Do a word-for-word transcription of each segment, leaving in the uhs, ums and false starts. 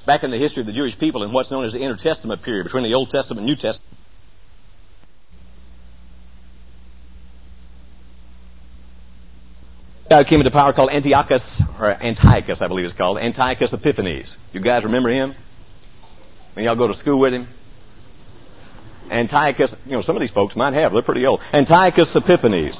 back in the history of the Jewish people in what's known as the Intertestament period, between the Old Testament and New Testament. A guy who came into power called Antiochus, or Antiochus, I believe it's called, Antiochus Epiphanes. You guys remember him? When y'all go to school with him? Antiochus, you know, some of these folks might have. They're pretty old. Antiochus Epiphanes.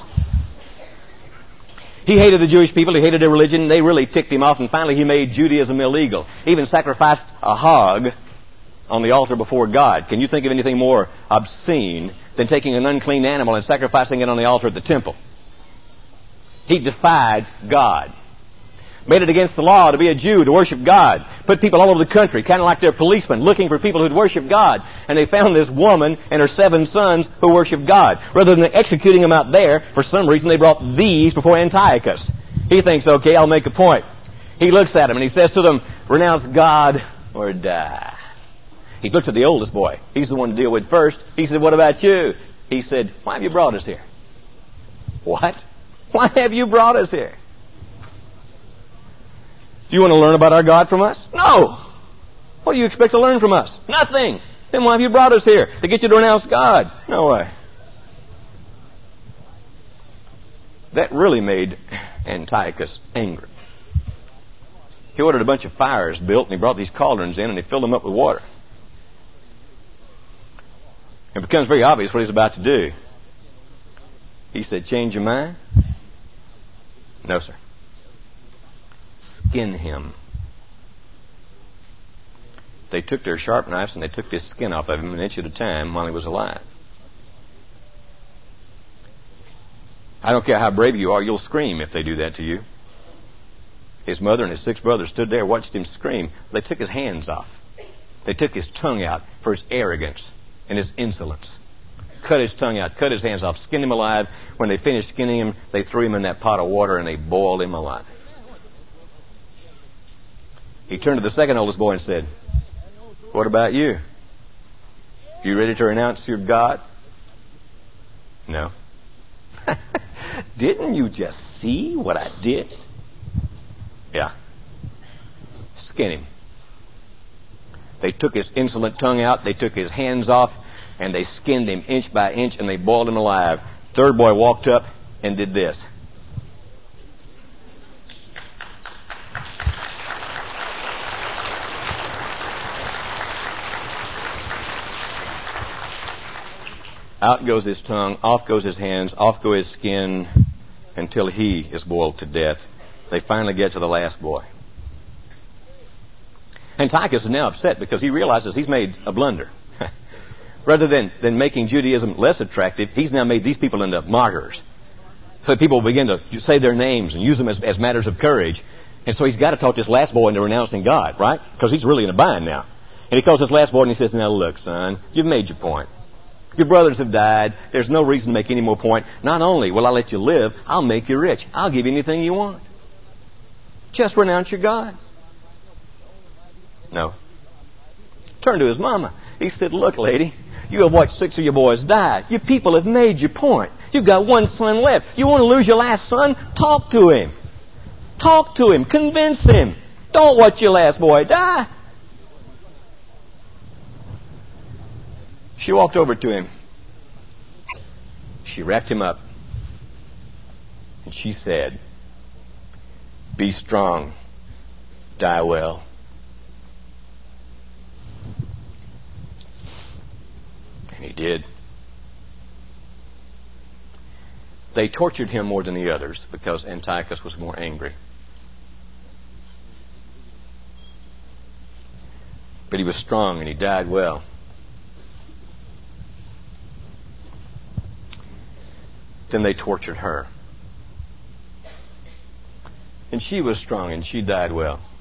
He hated the Jewish people. He hated their religion. They really ticked him off. And finally, he made Judaism illegal. He even sacrificed a hog on the altar before God. Can you think of anything more obscene than taking an unclean animal and sacrificing it on the altar at the temple? He defied God. Made it against the law to be a Jew, to worship God. Put people all over the country, kind of like their policemen, looking for people who'd worship God. And they found this woman and her seven sons who worshiped God. Rather than executing them out there, for some reason they brought these before Antiochus. He thinks, okay, I'll make a point. He looks at them and he says to them, renounce God or die. He looked at the oldest boy. He's the one to deal with first. He said, what about you? He said, why have you brought us here? What? Why have you brought us here? Do you want to learn about our God from us? No. What do you expect to learn from us? Nothing. Then why have you brought us here? To get you to renounce God? No way. That really made Antiochus angry. He ordered a bunch of fires built, and he brought these cauldrons in, and he filled them up with water. It becomes very obvious what he's about to do. He said, change your mind? No, sir. Skin him. They took their sharp knives and they took this skin off of him an inch at a time while he was alive. I don't care how brave you are, you'll scream if they do that to you. His mother and his six brothers stood there, watched him scream. They took his hands off. They took his tongue out for his arrogance and his insolence. Cut his tongue out, cut his hands off, skinned him alive. When they finished skinning him, they threw him in that pot of water and they boiled him alive. He turned to the second oldest boy and said, what about you? You ready to renounce your God? No. Didn't you just see what I did? Yeah. Skin him. They took his insolent tongue out, they took his hands off, and they skinned him inch by inch, and they boiled him alive. Third boy walked up and did this. Out goes his tongue, off goes his hands, off go his skin, until he is boiled to death. They finally get to the last boy. Antiochus is now upset because he realizes he's made a blunder. Rather than, than making Judaism less attractive, he's now made these people into martyrs. So people begin to say their names and use them as, as matters of courage. And so he's got to talk this last boy into renouncing God, right? Because he's really in a bind now. And he calls this last boy and he says, now look, son, you've made your point. Your brothers have died. There's no reason to make any more point. Not only will I let you live, I'll make you rich. I'll give you anything you want. Just renounce your God. No. Turned to his mama. He said, look, lady, you have watched six of your boys die. You people have made your point. You've got one son left. You want to lose your last son? Talk to him. Talk to him. Convince him. Don't watch your last boy die. She walked over to him. She wrapped him up. And she said, be strong. Die well. And he did. They tortured him more than the others because Antiochus was more angry. But he was strong and he died well. Then they tortured her. And she was strong and she died well.